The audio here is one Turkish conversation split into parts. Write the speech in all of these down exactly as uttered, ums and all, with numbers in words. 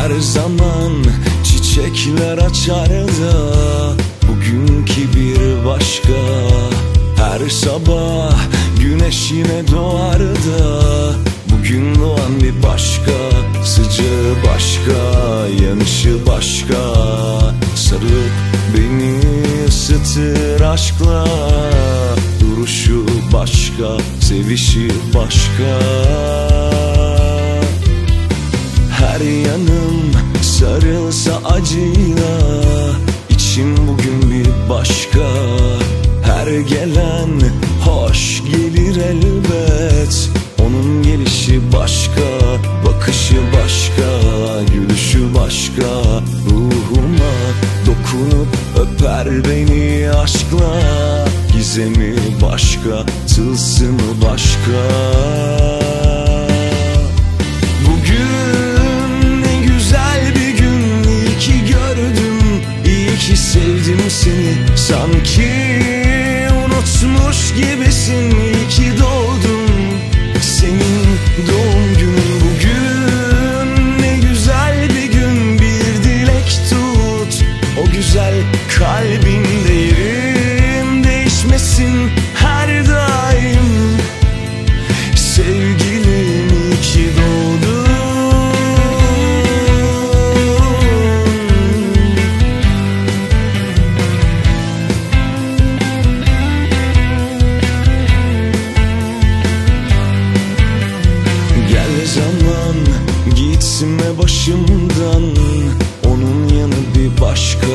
Her zaman çiçekler açar da bugünkü bir başka. Her sabah güneş yine doğar da bugün doğan bir başka. Sıcağı başka, yanışı başka. Sarıp beni ısıtır aşkla. Duruşu başka, sevişi başka. Her yanım sarılsa acıyla, içim bugün bir başka. Her gelen hoş gelir elbet, onun gelişi başka, bakışı başka, gülüşü başka. Ruhuma dokunup öper beni aşkla. Gizemi başka, tılsımı başka. Bugün ne güzel bir gün, iyi ki gördüm, iyi ki sevdim seni. Sanki unutmuş gibisin, iyi ki doğdum, senin doğum günün bugün. Ne güzel bir gün, bir dilek tut, o güzel kalbinde yerim değişmesin her daim. Sevgilim iyi ki doğdun. Gel zaman gitme başımdan, onun yanı bir başka.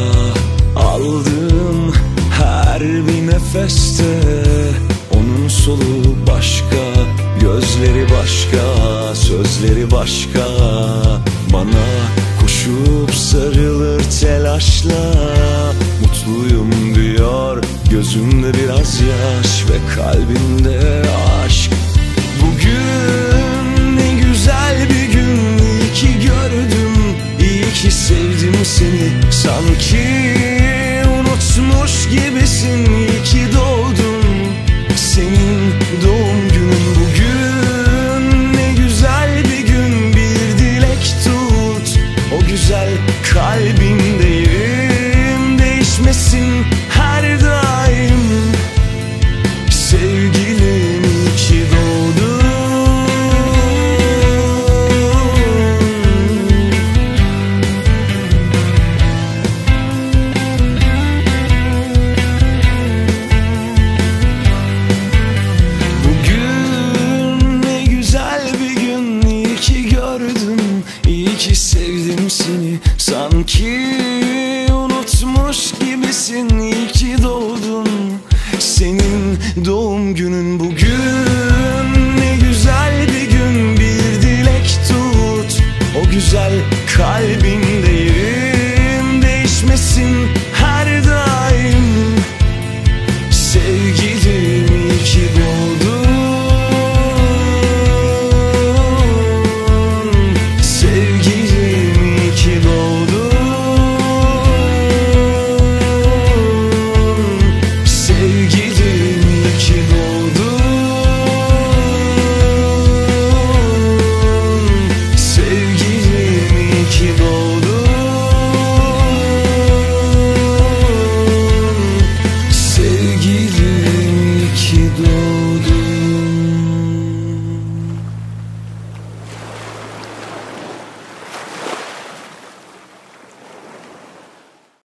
Aldığım her bir nefeste onun soluğu başka. Gözleri başka, sözleri başka. Bana koşup sarılır telaşla. Mutluyum diyor, gözümde biraz yaş ve kalbimde aşk. Bugün ne güzel bir gün, iyi ki gördüm, iyi ki sevdim seni. Sanki unutmuş gibisin, iyi ki doğdun, senin doğum günün bugün. Ne güzel bir gün, bir dilek tut, o güzel kalbinde yerim değişmesin her daim. Sevgilim iyi ki doğdun. Bugün ne güzel bir gün, iyi ki gördüm, iyi ki sevdim seni. Sanki unutmuş gibisin, iyi ki doğdun, senin doğum günün bugün.